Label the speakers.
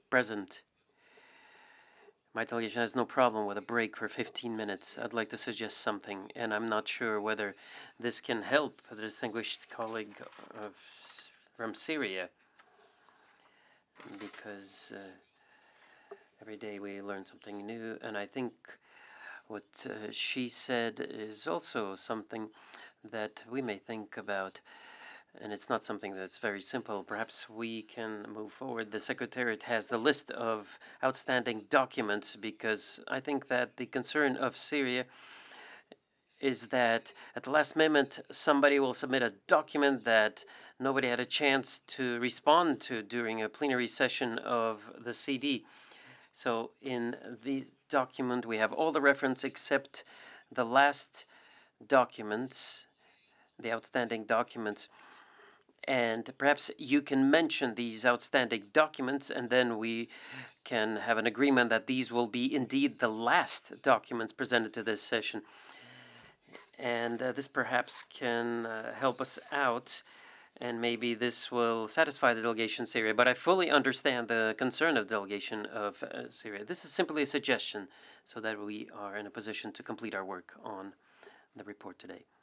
Speaker 1: President, my delegation has no problem with a break for 15 minutes. I'd like to suggest something, and I'm not sure whether this can help the distinguished colleague from Syria, because every day we learn something new, and I think what she said is also something that we may think about. And it's not something that's very simple. Perhaps we can move forward. The Secretariat has the list of outstanding documents, because I think that the concern of Syria is that at the last moment somebody will submit a document that nobody had a chance to respond to during a plenary session of the CD. So in the document we have all the reference except the last documents, the outstanding documents. And perhaps you can mention these outstanding documents, and then we can have an agreement that these will be indeed the last documents presented to this session. And this perhaps can help us out, and maybe this will satisfy the delegation Syria. But I fully understand the concern of the delegation of Syria. This is simply a suggestion so that we are in a position to complete our work on the report today.